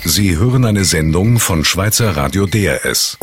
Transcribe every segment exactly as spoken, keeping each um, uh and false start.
Sie hören eine Sendung von Schweizer Radio D R S.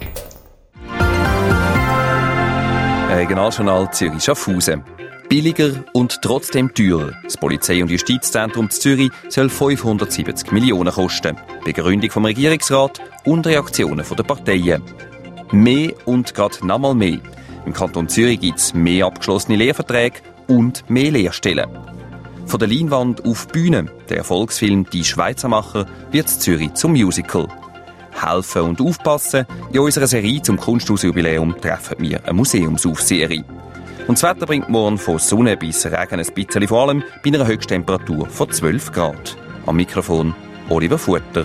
Regionaljournal Zürich-Schaffhausen. Billiger und trotzdem teurer. Das Polizei- und Justizzentrum Zürich soll fünfhundertsiebzig Millionen kosten. Begründung vom Regierungsrat und Reaktionen der Parteien. Mehr und gerade nochmal mehr. Im Kanton Zürich gibt es mehr abgeschlossene Lehrverträge und mehr Lehrstellen. Von der Leinwand auf die Bühne, der Erfolgsfilm «Die Schweizermacher» wird Zürich zum Musical. Helfen und aufpassen, in unserer Serie zum Kunsthausjubiläum treffen wir eine Museumsaufseherin. Und das Wetter bringt morgen von Sonne bis Regen ein bisschen, vor allem bei einer Höchsttemperatur von zwölf Grad. Am Mikrofon Oliver Futter.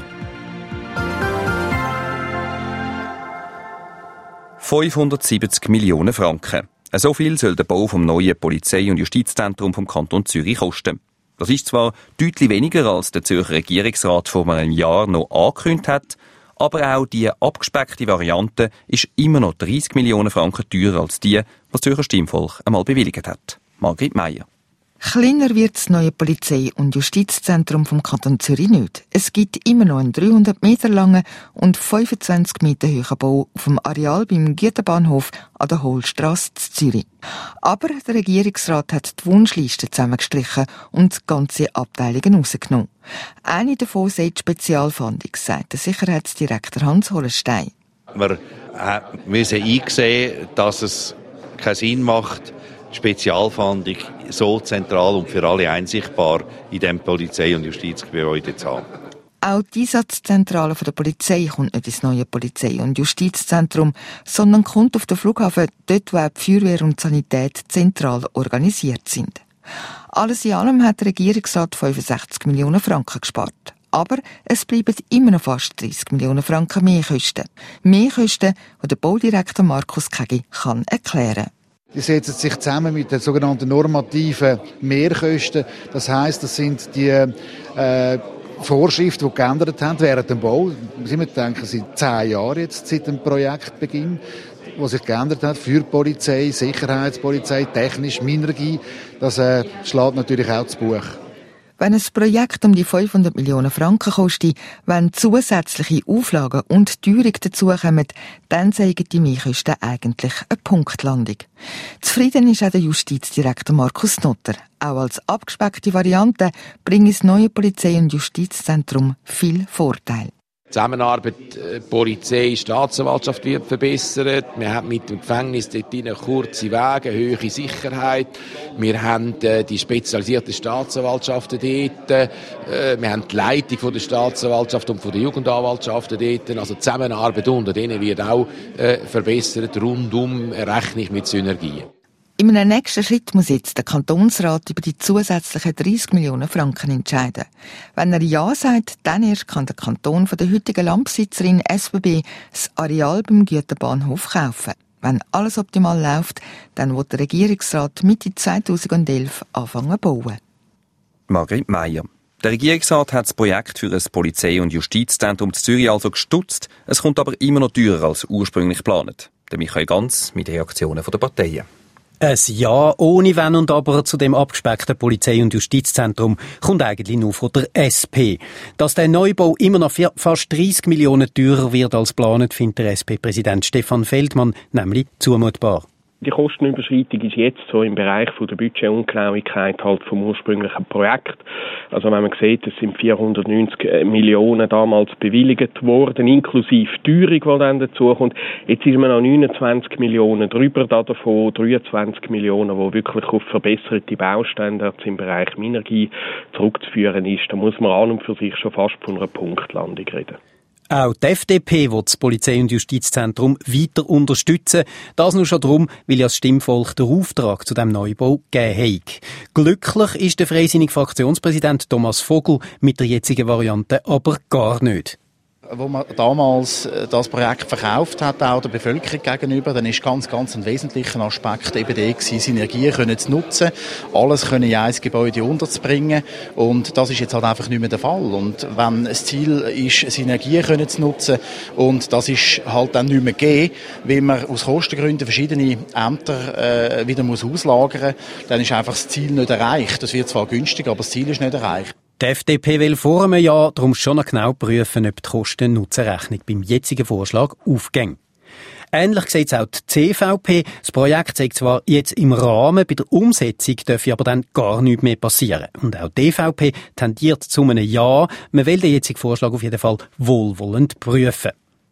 fünfhundertsiebzig Millionen Franken. So viel soll der Bau vom neuen Polizei- und Justizzentrum vom Kanton Zürich kosten. Das ist zwar deutlich weniger, als der Zürcher Regierungsrat vor einem Jahr noch angekündigt hat, aber auch die abgespeckte Variante ist immer noch dreißig Millionen Franken teurer als die, was das Zürcher Stimmvolk einmal bewilligt hat. Margrit Meier. Kleiner wird das neue Polizei- und Justizzentrum vom Kanton Zürich nicht. Es gibt immer noch einen dreihundert Meter langen und fünfundzwanzig Meter hohen Bau auf dem Areal beim Güterbahnhof an der Hohlstrasse in Zürich. Aber der Regierungsrat hat die Wunschliste zusammengestrichen und ganze Abteilungen rausgenommen. Eine davon sei die Spezialfahndung, sagt der Sicherheitsdirektor Hans Hollenstein. Wir müssen einsehen, dass es keinen Sinn macht, die Spezialfahndung so zentral und für alle einsichtbar in diesem Polizei- und Justizgebäude zu haben. Auch die Einsatzzentrale der Polizei kommt nicht ins neue Polizei- und Justizzentrum, sondern kommt auf den Flughafen, dort wo auch die Feuerwehr und die Sanität zentral organisiert sind. Alles in allem hat der Regierungsrat fünfundsechzig Millionen Franken gespart. Aber es bleiben immer noch fast dreißig Millionen Franken Mehrkosten. Mehrkosten, die der Baudirektor Markus Kegi kann erklären. Die setzen sich zusammen mit den sogenannten normativen Mehrkosten. Das heisst, das sind die äh, Vorschriften, die geändert haben während dem Bau. Wir denken, seit zehn Jahren jetzt, seit dem Projektbeginn, was sich geändert hat für Polizei, Sicherheitspolizei, technisch, Minergie. Das äh, schlägt natürlich auch das Buch. Wenn ein Projekt um die fünfhundert Millionen Franken kostet, wenn zusätzliche Auflagen und Teuerung dazukommen, dann zeigen die Mehrkosten eigentlich eine Punktlandung. Zufrieden ist auch der Justizdirektor Markus Notter. Auch als abgespeckte Variante bringt das neue Polizei- und Justizzentrum viel Vorteile. Die Zusammenarbeit äh, Polizei, Staatsanwaltschaft wird verbessert. Wir haben mit dem Gefängnis dort rein kurze Wege, hohe Sicherheit. Wir haben äh, die spezialisierten Staatsanwaltschaften dort. Äh, wir haben die Leitung von der Staatsanwaltschaft und von der Jugendanwaltschaften dort. Also die Zusammenarbeit unter denen wird auch äh, verbessert. Rundum rechne ich mit Synergien. In einem nächsten Schritt muss jetzt der Kantonsrat über die zusätzlichen dreißig Millionen Franken entscheiden. Wenn er Ja sagt, dann erst kann der Kanton von der heutigen Landbesitzerin S B B das Areal beim Güterbahnhof kaufen. Wenn alles optimal läuft, dann wird der Regierungsrat Mitte zweitausendelf anfangen zu bauen. Margrit Meier. Der Regierungsrat hat das Projekt für ein Polizei- und Justizzentrum in Zürich also gestutzt. Es kommt aber immer noch teurer als ursprünglich geplant. Der Michael Ganz mit Reaktionen der Parteien. Ein Ja ohne Wenn und Aber zu dem abgespeckten Polizei- und Justizzentrum kommt eigentlich nur von der S P. Dass der Neubau immer noch fast dreißig Millionen teurer wird als geplant, findet der S P-Präsident Stefan Feldmann nämlich zumutbar. Die Kostenüberschreitung ist jetzt so im Bereich von der Budgetungenauigkeit halt vom ursprünglichen Projekt. Also wenn man sieht, es sind vierhundertneunzig Millionen damals bewilligt worden, inklusive Teuerung, die dann dazukommt. Jetzt ist man noch neunundzwanzig Millionen drüber, davon dreiundzwanzig Millionen, die wirklich auf verbesserte Baustandards im Bereich Minergie zurückzuführen ist. Da muss man an und für sich schon fast von einer Punktlandung reden. Auch die F D P will das Polizei- und Justizzentrum weiter unterstützen. Das nur schon darum, weil ja das Stimmvolk den Auftrag zu diesem Neubau gegeben hat. Glücklich ist der freisinnige Fraktionspräsident Thomas Vogel mit der jetzigen Variante aber gar nicht. Wo man damals das Projekt verkauft hat, auch der Bevölkerung gegenüber, dann ist ganz, ganz ein wesentlicher Aspekt eben der gewesen, Synergien können zu nutzen, alles können in ein Gebäude unterzubringen, und das ist jetzt halt einfach nicht mehr der Fall. Und wenn das Ziel ist, Synergien können zu nutzen, und das ist halt dann nicht mehr gegeben, weil man aus Kostengründen verschiedene Ämter äh, wieder muss auslagern muss, dann ist einfach das Ziel nicht erreicht. Das wird zwar günstig, aber das Ziel ist nicht erreicht. Die F D P will vor einem Jahr darum schon noch genau prüfen, ob die Kosten-Nutzen-Rechnung beim jetzigen Vorschlag aufgeht. Ähnlich sieht es auch die C V P. Das Projekt sei zwar jetzt im Rahmen, bei der Umsetzung dürfe aber dann gar nichts mehr passieren. Und auch die D V P tendiert zu einem Ja. Man will den jetzigen Vorschlag auf jeden Fall wohlwollend prüfen.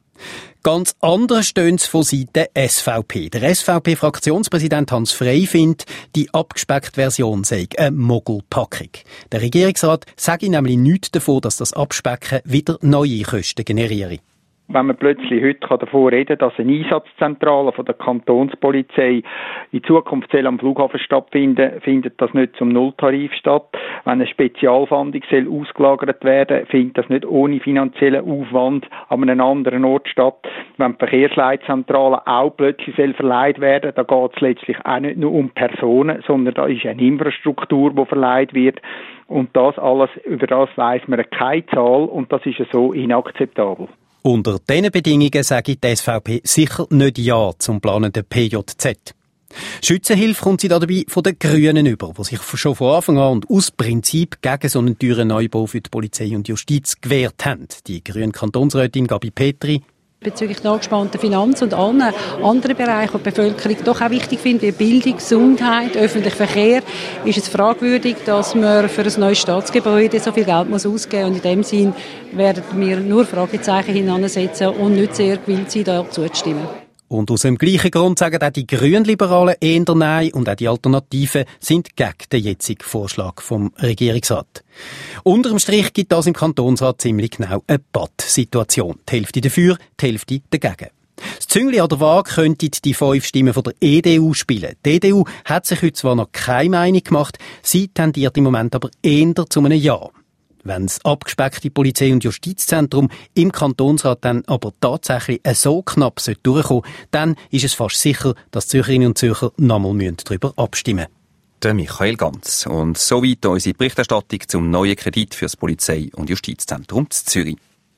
Ganz anders stehen es von Seiten S V P. Der S V P-Fraktionspräsident Hans Frey findet, die abgespeckte Version sei eine Mogelpackung. Der Regierungsrat sage nämlich nichts davon, dass das Abspecken wieder neue Kosten generiere. Wenn man plötzlich heute davon reden kann, dass eine Einsatzzentrale von der Kantonspolizei in Zukunft soll am Flughafen stattfinden, findet das nicht zum Nulltarif statt. Wenn eine Spezialfahndung soll ausgelagert werden, findet das nicht ohne finanziellen Aufwand an einem anderen Ort statt. Wenn die Verkehrsleitzentrale auch plötzlich soll verleiht werden, da geht es letztlich auch nicht nur um Personen, sondern da ist eine Infrastruktur, die verleiht wird. Und das alles, über das weiss man keine Zahl und das ist so inakzeptabel. Unter diesen Bedingungen sage die S V P sicher nicht Ja zum planenden P J Z. Schützenhilfe kommt sie dabei von den Grünen über, die sich schon von Anfang an und aus Prinzip gegen so einen teuren Neubau für die Polizei und Justiz gewehrt haben. Die grüne Kantonsrätin Gabi Petri. Bezüglich der angespannten Finanzen und allen anderen Bereichen, die die Bevölkerung doch auch wichtig findet, wie Bildung, Gesundheit, öffentlicher Verkehr, ist es fragwürdig, dass man für ein neues Staatsgebäude so viel Geld muss ausgeben muss. Und in dem Sinn werden wir nur Fragezeichen hineinsetzen und nicht sehr gewillt sein, da zuzustimmen. Und aus dem gleichen Grund sagen auch die Grünliberalen eher Nein und auch die Alternativen sind gegen den jetzigen Vorschlag vom Regierungsrat. Unter dem Strich gibt das im Kantonsrat ziemlich genau eine Pattsituation. Die Hälfte dafür, die Hälfte dagegen. Das Züngli an der Waage könnten die fünf Stimmen von der E D U spielen. Die E D U hat sich heute zwar noch keine Meinung gemacht, sie tendiert im Moment aber eher zu einem Ja. Wenn das abgespeckte Polizei- und Justizzentrum im Kantonsrat dann aber tatsächlich so knapp durchkommen sollte, dann ist es fast sicher, dass Zürcherinnen und Zürcher nochmal darüber abstimmen müssen. Der Michael Ganz. Und soweit unsere Berichterstattung zum neuen Kredit für das Polizei- und Justizzentrum zu Zürich.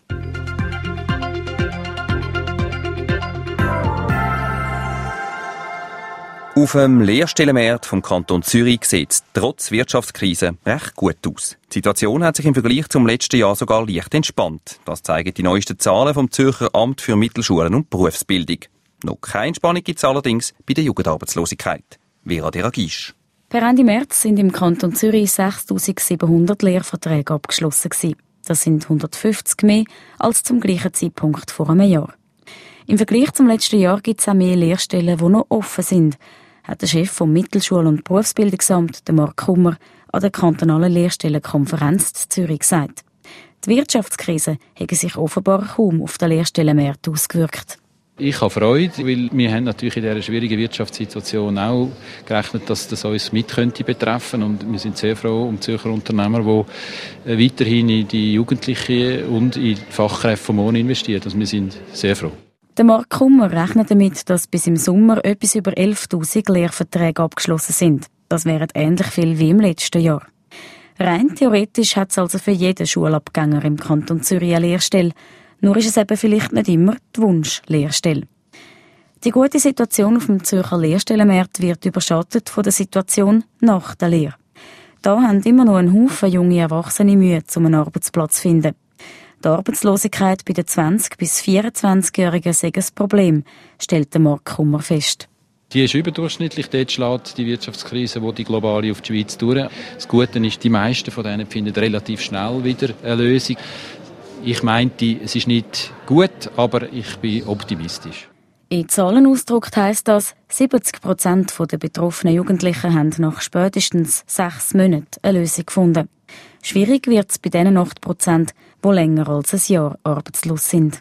Auf dem Lehrstellenmarkt vom Kanton Zürich sieht es trotz Wirtschaftskrise recht gut aus. Die Situation hat sich im Vergleich zum letzten Jahr sogar leicht entspannt. Das zeigen die neuesten Zahlen vom Zürcher Amt für Mittelschulen und Berufsbildung. Noch keine Entspannung gibt es allerdings bei der Jugendarbeitslosigkeit. Vera Deragisch. Per Ende März sind im Kanton Zürich sechstausendsiebenhundert Lehrverträge abgeschlossen gewesen. Das sind hundertfünfzig mehr als zum gleichen Zeitpunkt vor einem Jahr. Im Vergleich zum letzten Jahr gibt es auch mehr Lehrstellen, die noch offen sind, hat der Chef vom Mittelschul- und Berufsbildungsamt, der Mark Kummer, an der kantonalen Lehrstellenkonferenz in Zürich gesagt. Die Wirtschaftskrise hätte sich offenbar kaum auf den Lehrstellenmarkt ausgewirkt. Ich habe Freude, weil wir haben natürlich in dieser schwierigen Wirtschaftssituation auch gerechnet, dass das uns mit könnte betreffen. Und wir sind sehr froh um Zürcher Unternehmer, die weiterhin in die Jugendlichen und in die Fachkräfte von morgen investieren. Also wir sind sehr froh. Der Mark Kummer rechnet damit, dass bis im Sommer etwas über elftausend Lehrverträge abgeschlossen sind. Das wären ähnlich viel wie im letzten Jahr. Rein theoretisch hat es also für jeden Schulabgänger im Kanton Zürich eine Lehrstelle. Nur ist es eben vielleicht nicht immer die Wunsch-Lehrstelle. Die gute Situation auf dem Zürcher Lehrstellenmarkt wird überschattet von der Situation nach der Lehre. Da haben immer noch ein Haufen junge Erwachsene Mühe, um einen Arbeitsplatz zu finden. Die Arbeitslosigkeit bei den zwanzig- bis vierundzwanzigjährigen sei ein Problem, stellt der Mark Kummer fest. Die ist überdurchschnittlich, dort schlägt die Wirtschaftskrise, die die globale auf die Schweiz durch. Das Gute ist, die meisten von denen finden relativ schnell wieder eine Lösung. Ich meinte, es ist nicht gut, aber ich bin optimistisch. In Zahlen ausgedrückt heisst das, siebzig Prozent der betroffenen Jugendlichen haben nach spätestens sechs Monaten eine Lösung gefunden. Schwierig wird es bei den acht Prozent, die länger als ein Jahr arbeitslos sind.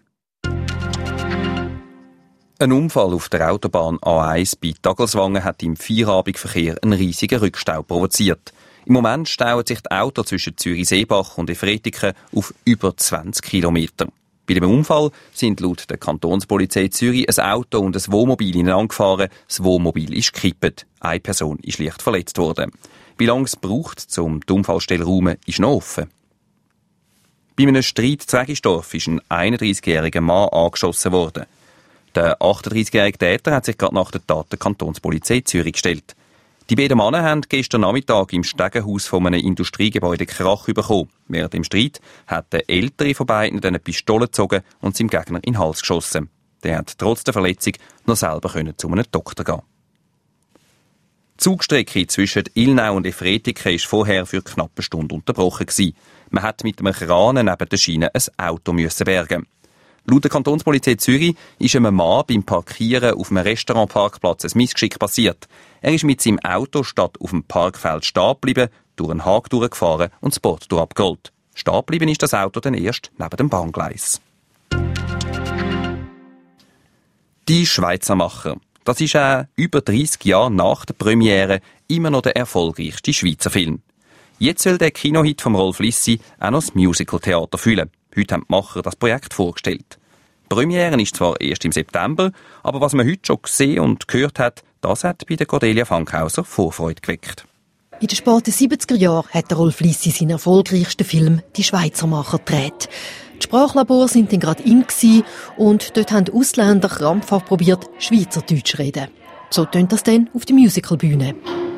Ein Unfall auf der Autobahn A eins bei Tagelswangen hat im Feierabendverkehr einen riesigen Rückstau provoziert. Im Moment stauen sich die Autos zwischen Zürich-Seebach und Efretiken auf über zwanzig Kilometer. Bei dem Unfall sind laut der Kantonspolizei Zürich ein Auto und ein Wohnmobil ineinander gefahren. Das Wohnmobil ist gekippt. Eine Person ist leicht verletzt worden. Wie lange es braucht, um die Unfallstelle zu räumen, ist noch offen. Bei einem Streit in Regisdorf ist ein einunddreißigjähriger Mann angeschossen worden. Der achtunddreißigjährige Täter hat sich gerade nach der Tat der Kantonspolizei Zürich gestellt. Die beiden Männer haben gestern Nachmittag im Stegenhaus von einem Industriegebäude Krach bekommen. Während dem Streit hat der ältere von beiden eine Pistole gezogen und seinem Gegner in den Hals geschossen. Der hat trotz der Verletzung noch selber können zu einem Doktor gehen. Die Zugstrecke zwischen Ilnau und Efretike war vorher für knapp eine Stunde unterbrochen gewesen. Man hat mit einem Kran neben der Schiene ein Auto müssen bergen. Laut der Kantonspolizei Zürich ist einem Mann beim Parkieren auf einem Restaurantparkplatz ein Missgeschick passiert. Er ist mit seinem Auto statt auf dem Parkfeld stehen geblieben, durch einen Hag durchgefahren und das Boot abgerollt. Stehen geblieben ist das Auto dann erst neben dem Bahngleis. Die Schweizermacher. Das ist auch über dreissig Jahre nach der Premiere immer noch der erfolgreichste Schweizer Film. Jetzt soll der Kinohit vom Rolf Lissi auch noch das Musical-Theater füllen. Heute haben die Macher das Projekt vorgestellt. Die Premiere ist zwar erst im September, aber was man heute schon gesehen und gehört hat, das hat bei der Cordelia Fankhauser Vorfreude geweckt. In den späten siebziger Jahren hat der Rolf Lissi seinen erfolgreichsten Film «Die Schweizermacher» gedreht. Die Sprachlabore sind dann gerade in und dort haben die Ausländer krampfhaft probiert, Schweizerdeutsch zu reden. So tönt das dann auf der Musicalbühne.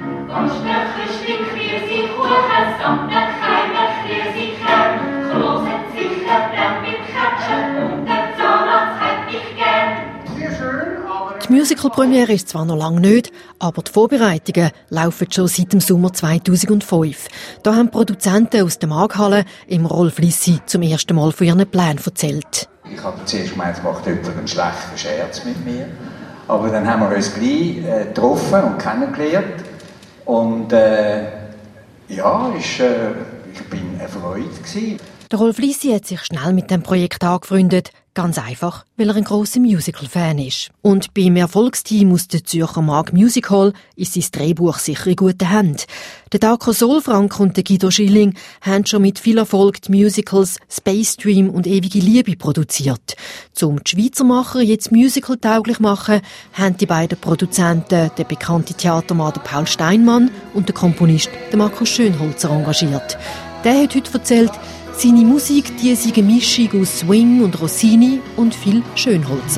Die Musical-Premiere ist zwar noch lange nicht, aber die Vorbereitungen laufen schon seit dem Sommer zweitausendfünf. Da haben Produzenten aus der Markthalle im Rolf Lissi zum ersten Mal von ihren Plänen erzählt. Ich habe zuerst gemeint, es macht jemand einen schlechten Scherz mit mir. Aber dann haben wir uns gleich äh, getroffen und kennengelernt. Und äh, ja, ist, äh, ich bin erfreut gewesen. Der Rolf Lissi hat sich schnell mit dem Projekt angefreundet. Ganz einfach, weil er ein grosser Musical-Fan ist. Und beim Erfolgsteam aus der Zürcher Mark Music Hall ist sein Drehbuch sicher in guten Händen. Der Darko Solfrank und der Guido Schilling haben schon mit viel Erfolg die Musicals Space Dream und Ewige Liebe produziert. Um die Schweizermacher jetzt musical-tauglich machen, haben die beiden Produzenten den bekannten Theatermann Paul Steinmann und den Komponist Markus Schönholzer engagiert. Der hat heute erzählt, seine Musik, die ist eine Mischung aus Swing und Rossini und viel Schönholzer.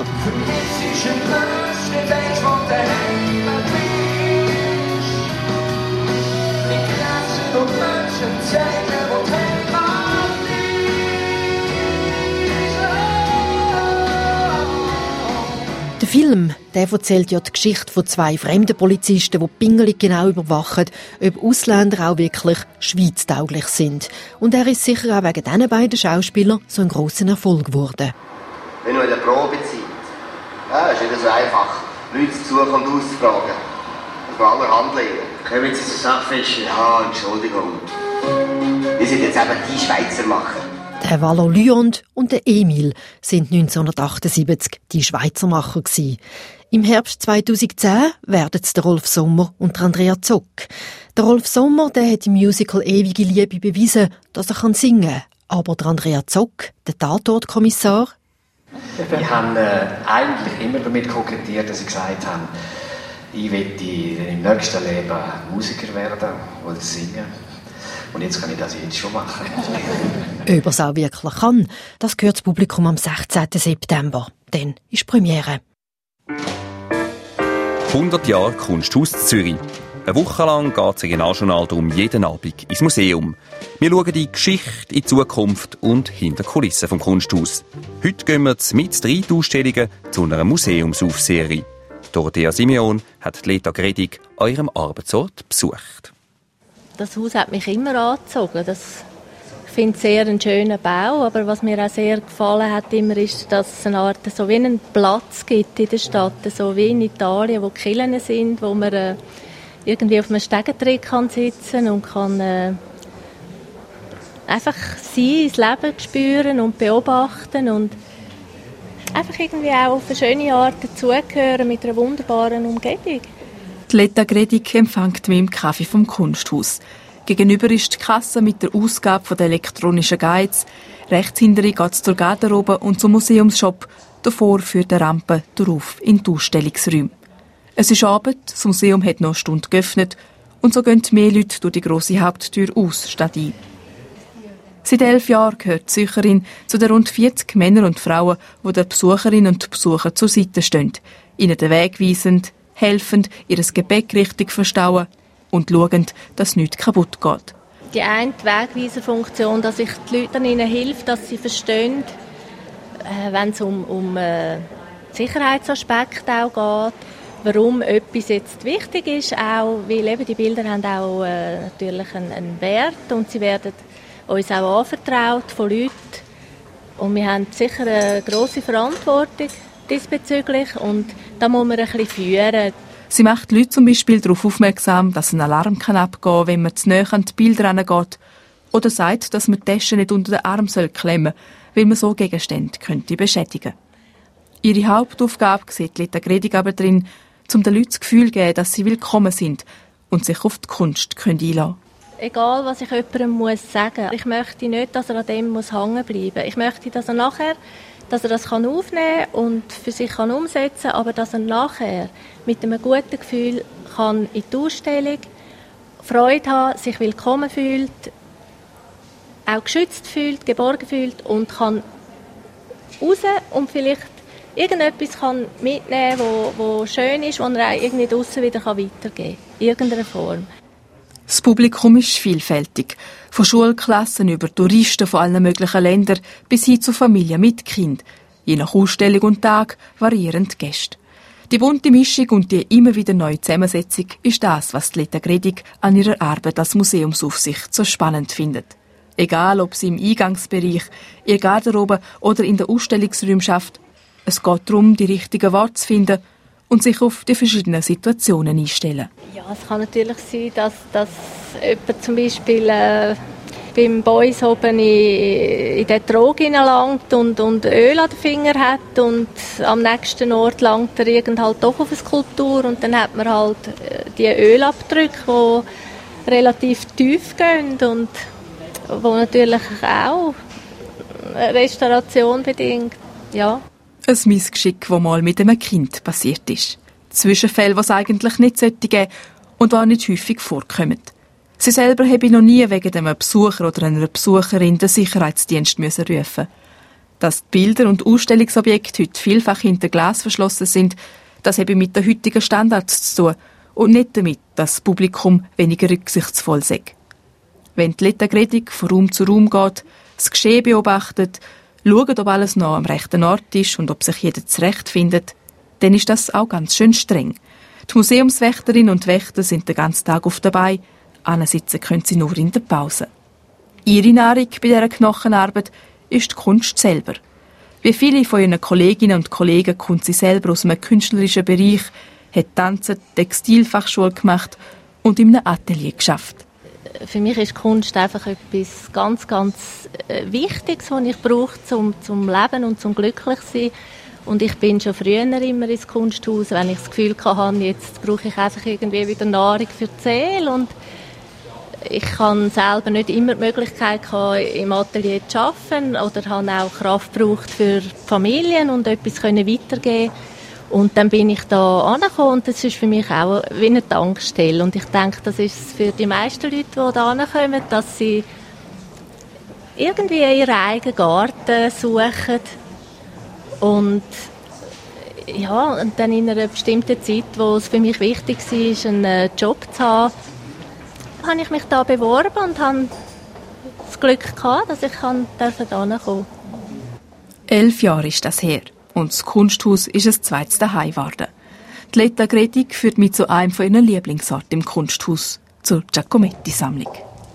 Der Film, der erzählt ja die Geschichte von zwei fremden Polizisten, die pingelig genau überwachen, ob Ausländer auch wirklich schweiztauglich sind. Und er ist sicher auch wegen diesen beiden Schauspielern so ein grosser Erfolg geworden. Wenn du in der Probezeit, ja, ist nicht so einfach, Leute zu suchen und auszufragen. Das muss allerhand lernen. Kommen Sie zur Sackfische? Ja, Entschuldigung. Wir sind jetzt eben die Schweizermacher. Der Valo Lyond und der Emil sind neunzehnhundertachtundsiebzig die Schweizermacher gewesen. Im Herbst zweitausendzehn werden es der Rolf Sommer und der Andrea Zock. Der Rolf Sommer, der hat im Musical Ewige Liebe bewiesen, dass er singen kann. Aber der Andrea Zock, der Tatortkommissar, ich habe äh, eigentlich immer damit kokettiert, dass ich gesagt habe, ich möchte im nächsten Leben Musiker werden oder singen. Und jetzt kann ich das jetzt schon machen. Ob er es auch wirklich kann, das hört das Publikum am sechzehnten September. Dann ist die Premiere. hundert Jahre Kunsthaus Zürich. Eine Woche lang geht das Regionaljournal darum jeden Abend ins Museum. Wir schauen die Geschichte, in die Zukunft und hinter die Kulissen vom Kunsthaus. Heute gehen wir mit drei Ausstellungen zu einer Museumsaufserie. Dorothea Simeon hat Leta Gredig an ihrem Arbeitsort besucht. Das Haus hat mich immer angezogen. Das, ich finde es sehr einen schönen Bau, aber was mir auch sehr gefallen hat, immer ist, dass es eine Art, so wie einen Platz gibt in der Stadt, so wie in Italien, wo die Kirchen sind, wo man äh, irgendwie auf einem Stegentritt kann sitzen und kann äh, einfach sein, das Leben spüren und beobachten und einfach irgendwie auch auf eine schöne Art dazugehören mit einer wunderbaren Umgebung. Die Leta Gredig empfängt mich im Kaffee vom Kunsthaus. Gegenüber ist die Kasse mit der Ausgabe der elektronischen Guides. Rechts hinter ihr geht es zur Garderobe und zum Museumsshop. Davor führt eine Rampe darauf in die Ausstellungsräume. Es ist Abend, das Museum hat noch eine Stunde geöffnet und so gehen mehr Leute durch die grosse Haupttür aus statt ein. Seit elf Jahren gehört die Zürcherin zu den rund vierzig Männern und Frauen, die den Besucherinnen und Besuchern zur Seite stehen, ihnen den Weg weisend, helfend, ihr Gepäck richtig verstauen und schauend, dass nichts kaputt geht. Die eine Wegweiserfunktion, dass ich die Leute ihnen hilfe, dass sie verstehen, äh, wenn es um, um äh, Sicherheitsaspekte auch geht, warum etwas jetzt wichtig ist, auch, weil eben die Bilder haben auch äh, natürlich einen, einen Wert und sie werden uns auch anvertraut von Leuten und wir haben sicher eine grosse Verantwortung diesbezüglich und da muss man ein bisschen führen. Sie macht die Leute zum Beispiel darauf aufmerksam, dass ein Alarm kann abgehen kann, wenn man zu nahe an die Bilder herangeht. Oder sagt, dass man die Tasche nicht unter den Arm klemmen soll, weil man so Gegenstände könnte beschädigen. Ihre Hauptaufgabe sieht Lita Gredig aber drin, um den Leuten das Gefühl zu geben, dass sie willkommen sind und sich auf die Kunst einlassen können. Egal, was ich jemandem muss sagen, ich möchte nicht, dass er an dem muss hängen bleiben. Ich möchte, dass er nachher dass er das aufnehmen kann und für sich kann umsetzen kann, aber dass er nachher mit einem guten Gefühl kann in die Ausstellung Freude haben, sich willkommen fühlt, auch geschützt fühlt, geborgen fühlt und kann raus und vielleicht irgendetwas kann mitnehmen, wo, wo schön ist, wo er auch irgendwie draussen wieder weitergeben kann. In irgendeiner Form. Das Publikum ist vielfältig. Von Schulklassen über Touristen von allen möglichen Ländern bis hin zu Familien mit Kind. Je nach Ausstellung und Tag variieren die Gäste. Die bunte Mischung und die immer wieder neue Zusammensetzung ist das, was Lita Gredig an ihrer Arbeit als Museumsaufsicht so spannend findet. Egal, ob sie im Eingangsbereich, ihr Garderobe oder in der Ausstellungsräume schafft, es geht darum, die richtigen Worte zu finden und sich auf die verschiedenen Situationen einstellen. Ja, es kann natürlich sein, dass, dass jemand zum Beispiel äh, beim Boys oben in, in den Trog hineinlangt und, und Öl an den Finger hat und am nächsten Ort langt er irgend halt doch auf eine Skulptur und dann hat man halt die Ölabdrücke, die relativ tief gehen und wo natürlich auch Restauration bedingt, ja. Ein Missgeschick, das mal mit einem Kind passiert ist. Zwischenfälle, die es eigentlich nicht geben sollte und die auch nicht häufig vorkommen. Sie selber habe noch nie wegen einem Besucher oder einer Besucherin den Sicherheitsdienst rufen müssen. Dass die Bilder und Ausstellungsobjekte heute vielfach hinter Glas verschlossen sind, das habe mit den heutigen Standards zu tun und nicht damit, dass das Publikum weniger rücksichtsvoll sei. Wenn die Lita Gredig von Raum zu Raum geht, das Geschehen beobachtet, schaut, ob alles noch am rechten Ort ist und ob sich jeder zurechtfindet, dann ist das auch ganz schön streng. Die Museumswächterinnen und Wächter sind den ganzen Tag auf dabei, ansitzen können sie nur in der Pause. Ihre Nahrung bei dieser Knochenarbeit ist die Kunst selber. Wie viele von ihren Kolleginnen und Kollegen kommt sie selber aus einem künstlerischen Bereich, hat Tanzen, Textilfachschule gemacht und in einem Atelier geschafft. Für mich ist Kunst einfach etwas ganz, ganz Wichtiges, was ich brauche, zum, zum Leben und zum glücklich sein. Und ich bin schon früher immer ins Kunsthaus, wenn ich das Gefühl hatte, jetzt brauche ich einfach irgendwie wieder Nahrung für die Seele. Und ich kann selber nicht immer die Möglichkeit gehabt, im Atelier zu arbeiten oder habe auch Kraft gebraucht für die Familien und etwas weitergeben. Und dann bin ich da angekommen und das ist für mich auch wie eine Tankstelle. Und ich denke, das ist für die meisten Leute, die da ankommen, dass sie irgendwie ihren eigenen Garten suchen. Und ja, und dann in einer bestimmten Zeit, wo es für mich wichtig war, einen Job zu haben, habe ich mich da beworben und habe das Glück gehabt, dass ich da hinkommen durfte. Elf Jahre ist das her. Und das Kunsthaus ist ein zweites Zuhause geworden. Die Lita Gredig führt mich zu einem von ihren Lieblingsorten im Kunsthaus, zur Giacometti-Sammlung.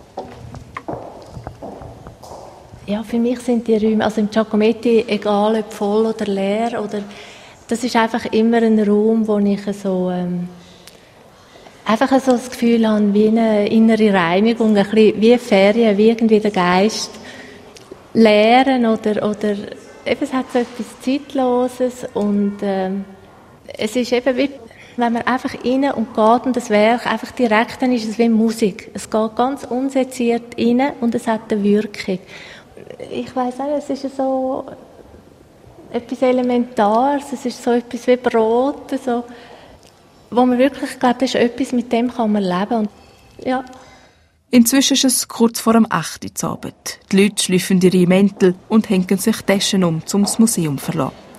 Ja, für mich sind die Räume, also im Giacometti, egal ob voll oder leer, oder, das ist einfach immer ein Raum, wo ich so, ähm, einfach so das Gefühl habe, wie eine innere Reinigung, ein bisschen wie Ferien, wie irgendwie der Geist leeren oder, oder es hat so etwas Zeitloses und ähm, es ist eben wie, wenn man einfach rein und geht und das Werk einfach direkt, dann ist es wie Musik. Es geht ganz unseziert rein und es hat eine Wirkung. Ich weiss auch, es ist so etwas Elementares, es ist so etwas wie Brot, so, wo man wirklich glaubt, das ist etwas, mit dem kann man leben. Und, ja. Inzwischen ist es kurz vor dem acht Uhr Abend. Die Leute schleifen ihre Mäntel und hängen sich Taschen um, um das Museum zu verlassen.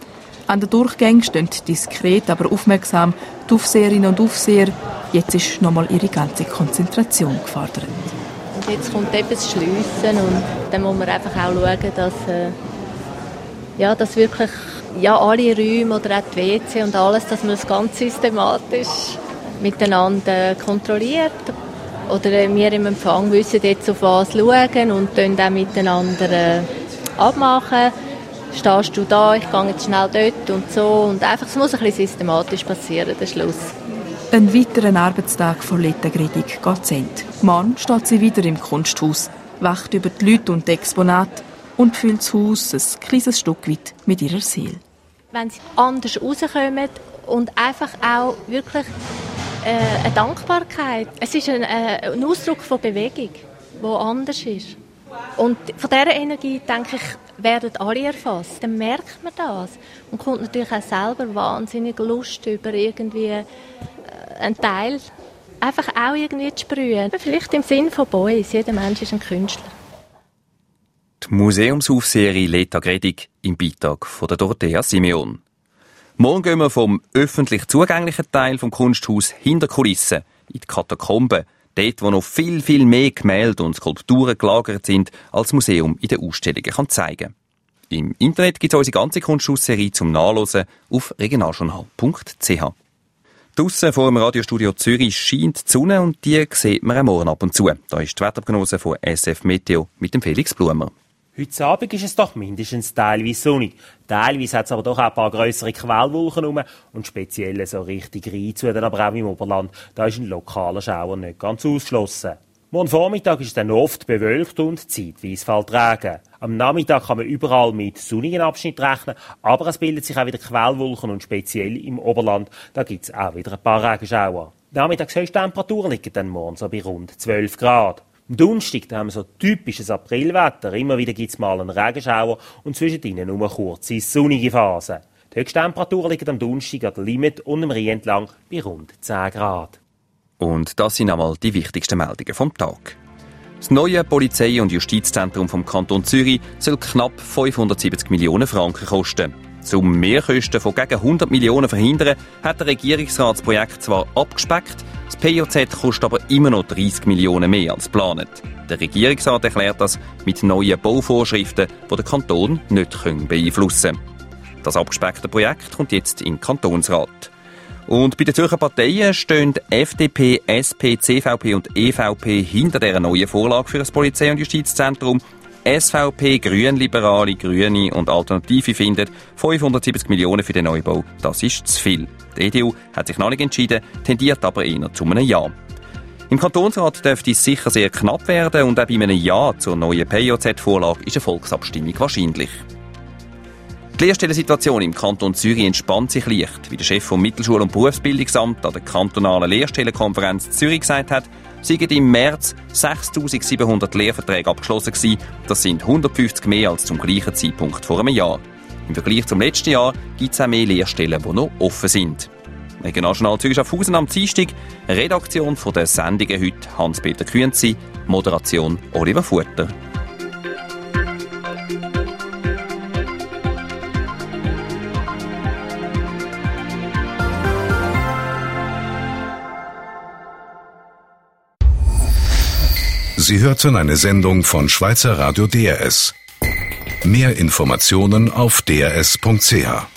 An den Durchgängen stehen diskret, aber aufmerksam die Aufseherinnen und Aufseher. Jetzt ist nochmal ihre ganze Konzentration gefordert. Und jetzt kommt eben das Schliessen und dann muss man einfach auch schauen, dass, äh, ja, dass wirklich ja, alle Räume oder auch die W C und alles, dass man das ganz systematisch miteinander kontrolliert. Oder äh, wir im Empfang wissen jetzt, auf was schauen und dann auch miteinander äh, abmachen. Stehst du da, ich gehe jetzt schnell dort und so. Und einfach, es muss ein bisschen systematisch passieren, der Schluss. Ein weiterer Arbeitstag von Letta Gredig geht zu Ende. Morgen steht sie wieder im Kunsthaus, wacht über die Leute und die Exponate und füllt das Haus ein kleines Stück weit mit ihrer Seele. Wenn sie anders rauskommen und einfach auch wirklich äh, eine Dankbarkeit. Es ist ein, äh, ein Ausdruck von Bewegung, der anders ist. Und von dieser Energie, denke ich, werden alle erfasst. Dann merkt man das und kommt natürlich auch selber wahnsinnig Lust über irgendwie äh, einen Teil einfach auch irgendwie zu sprühen. Vielleicht im Sinn von Boys. Jeder Mensch ist ein Künstler. Die Museumsaufseherin Letta Gredig im Beitrag von der Dorothea Simeon. Morgen gehen wir vom öffentlich zugänglichen Teil vom Kunsthaus hinter Kulissen in die Katakomben, dort, wo noch viel, viel mehr Gemälde und Skulpturen gelagert sind, als das Museum in den Ausstellungen kann zeigen. Im Internet gibt es unsere ganze Kunsthausserie zum Nachlesen auf regionaljournal punkt c h. Draussen vor dem Radiostudio Zürich scheint die Sonne und die sieht man am Morgen ab und zu. Da ist die Wetterprognose von S F Meteo mit dem Felix Blumer. Heute Abend ist es doch mindestens teilweise sonnig. Teilweise hat es aber doch auch ein paar grössere Quellwolken rum und speziell so richtig Rheinzuden, aber auch im Oberland. Da ist ein lokaler Schauer nicht ganz ausgeschlossen. Morgen Vormittag ist es dann oft bewölkt und zeitweise fällt Regen. Am Nachmittag kann man überall mit sonnigen Abschnitten rechnen, aber es bilden sich auch wieder Quellwolken und speziell im Oberland, da gibt es auch wieder ein paar Regenschauer. Die Nachmittagshöchsttemperaturen liegen dann morgen so bei rund zwölf Grad. Am Donnerstag haben wir so typisches Aprilwetter. Immer wieder gibt es mal einen Regenschauer und zwischendrin nur eine kurze sonnige Phase. Die Höchsttemperaturen liegen am Donnerstag an der Limit und am Rhein entlang bei rund zehn Grad. Und das sind einmal die wichtigsten Meldungen vom Tag. Das neue Polizei- und Justizzentrum vom Kanton Zürich soll knapp fünfhundertsiebzig Millionen Franken kosten. Zum Mehrkosten von gegen hundert Millionen verhindern, hat der Regierungsrat das Projekt zwar abgespeckt, das P J Z kostet aber immer noch dreissig Millionen mehr als geplant. Der Regierungsrat erklärt das mit neuen Bauvorschriften, die der Kanton nicht beeinflussen können. Das abgespeckte Projekt kommt jetzt in den Kantonsrat. Und bei den Zürcher Parteien stehen F D P, S P, C V P und E V P hinter dieser neuen Vorlage für das Polizei- und Justizzentrum. S V P, Grünliberale, Grüne und Alternative finden fünfhundertsiebzig Millionen für den Neubau, das ist zu viel. Die E D U hat sich noch nicht entschieden, tendiert aber eher zu einem Ja. Im Kantonsrat dürfte es sicher sehr knapp werden und auch bei einem Ja zur neuen P J Z-Vorlage ist eine Volksabstimmung wahrscheinlich. Die Lehrstellensituation im Kanton Zürich entspannt sich leicht. Wie der Chef vom Mittelschul- und Berufsbildungsamt an der kantonalen Lehrstellenkonferenz Zürich gesagt hat, sind im März sechstausendsiebenhundert Lehrverträge abgeschlossen gewesen. Das sind hundertfünfzig mehr als zum gleichen Zeitpunkt vor einem Jahr. Im Vergleich zum letzten Jahr gibt es auch mehr Lehrstellen, die noch offen sind. Regionaljournal Zürich Schaffhausen am Dienstag. Redaktion von der Sendungen heute Hans-Peter Künzi, Moderation Oliver Futter. Sie hörten eine Sendung von Schweizer Radio D R S. Mehr Informationen auf d r s punkt c h.